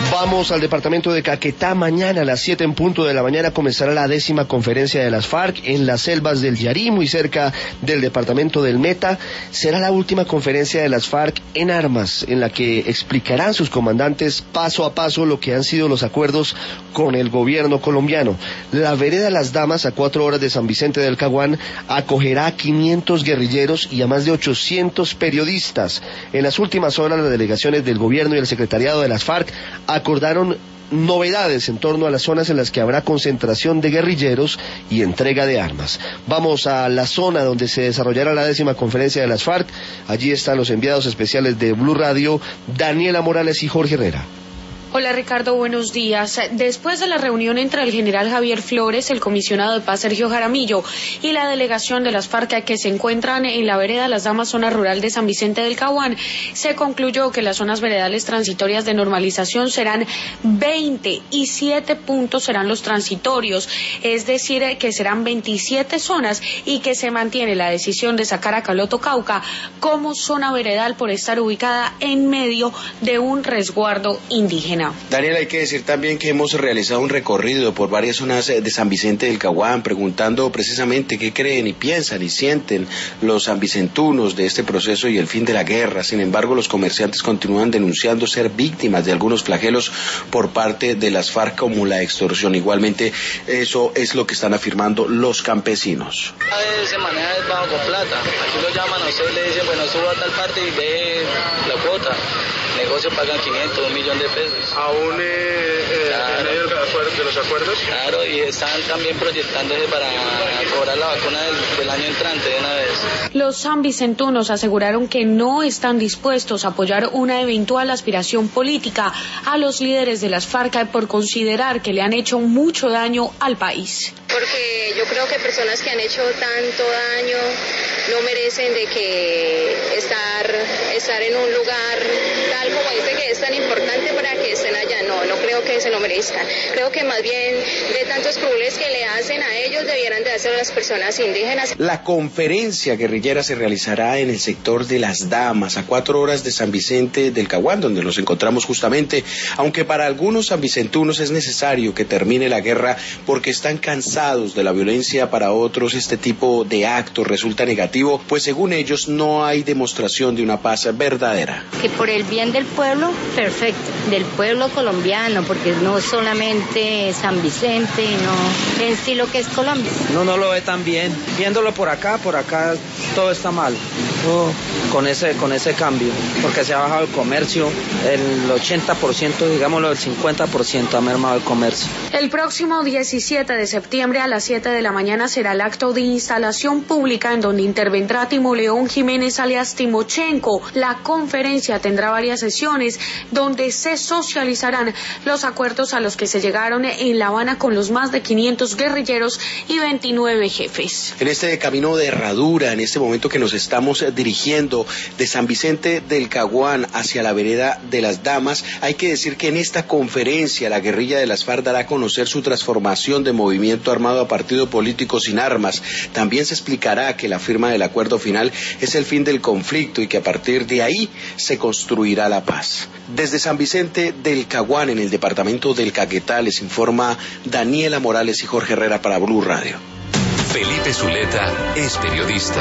Vamos al departamento de Caquetá. Mañana a las 7 en punto de la mañana comenzará la 10ª conferencia de las FARC en las selvas del Yarí, muy cerca del departamento del Meta. Será la última conferencia de las FARC en armas, en la que explicarán sus comandantes paso a paso lo que han sido los acuerdos con el gobierno colombiano. La vereda Las Damas, a 4 horas de San Vicente del Caguán, acogerá a 500 guerrilleros y a más de 800 periodistas. En las últimas horas, las delegaciones del gobierno y el secretariado de las FARC acordaron novedades en torno a las zonas en las que habrá concentración de guerrilleros y entrega de armas. Vamos a la zona donde se desarrollará la 10ª conferencia de las FARC. Allí están los enviados especiales de Blue Radio, Daniela Morales y Jorge Herrera. Hola Ricardo, buenos días. Después de la reunión entre el general Javier Flores, el comisionado de paz Sergio Jaramillo y la delegación de las FARC que se encuentran en la vereda Las Damas, zona rural de San Vicente del Caguán, se concluyó que las zonas veredales transitorias de normalización serán 20 y 7 puntos serán los transitorios, es decir, que serán 27 zonas y que se mantiene la decisión de sacar a Caloto Cauca como zona veredal por estar ubicada en medio de un resguardo indígena. Daniel, hay que decir también que hemos realizado un recorrido por varias zonas de San Vicente del Caguán, preguntando precisamente qué creen y piensan y sienten los sanvicentunos de este proceso y el fin de la guerra. Sin embargo, los comerciantes continúan denunciando ser víctimas de algunos flagelos por parte de las FARC, como la extorsión. Igualmente, eso es lo que están afirmando los campesinos. Se maneja bajo con plata. Aquí lo llaman a usted y le dicen, bueno, suba a tal parte y ve la cuota. El negocio pagan 500, 1 millón de pesos. ¿Aún en medio de los acuerdos? Claro, y están también proyectándose para cobrar la vacuna del año entrante de una vez. Los sanvicentunos aseguraron que no están dispuestos a apoyar una eventual aspiración política a los líderes de las FARC por considerar que le han hecho mucho daño al país. Porque yo creo que personas que han hecho tanto daño no merecen de que estar en un lugar tal como este, que es tan importante para que estén allá. No creo que se lo merezcan. Creo que más bien de tantos crueles que le hacen a ellos debieran de hacer a las personas indígenas. La conferencia guerrillera se realizará en el sector de Las Damas, a 4 horas de San Vicente del Caguán, donde nos encontramos justamente, aunque para algunos sanvicentunos es necesario que termine la guerra porque están cansados de la violencia. Para otros este tipo de actos resulta negativo, pues según ellos no hay demostración de una paz verdadera. Que por el bien del pueblo, perfecto, del pueblo colombiano, porque no solamente San Vicente, no, en sí lo que es Colombia. No lo ve tan bien. Viéndolo por acá todo está mal. Con ese cambio, porque se ha bajado el comercio, el 80%, digámoslo, el 50% ha mermado el comercio. El próximo 17 de septiembre a las 7 de la mañana será el acto de instalación pública en donde intervendrá Timoleón Jiménez alias Timochenko. La conferencia tendrá varias sesiones donde se socializarán los acuerdos a los que se llegaron en La Habana con los más de 500 guerrilleros y 29 jefes. En este camino de herradura, en este momento que nos estamos dirigiendo de San Vicente del Caguán hacia la vereda de Las Damas, hay que decir que en esta conferencia la guerrilla de las FARC dará a conocer su transformación de movimiento armado a partido político sin armas. También se explicará que la firma del acuerdo final es el fin del conflicto y que a partir de ahí se construirá la paz. Desde San Vicente del Caguán, en el departamento del Caquetá, les informa Daniela Morales y Jorge Herrera para Blue Radio. Felipe Zuleta es periodista.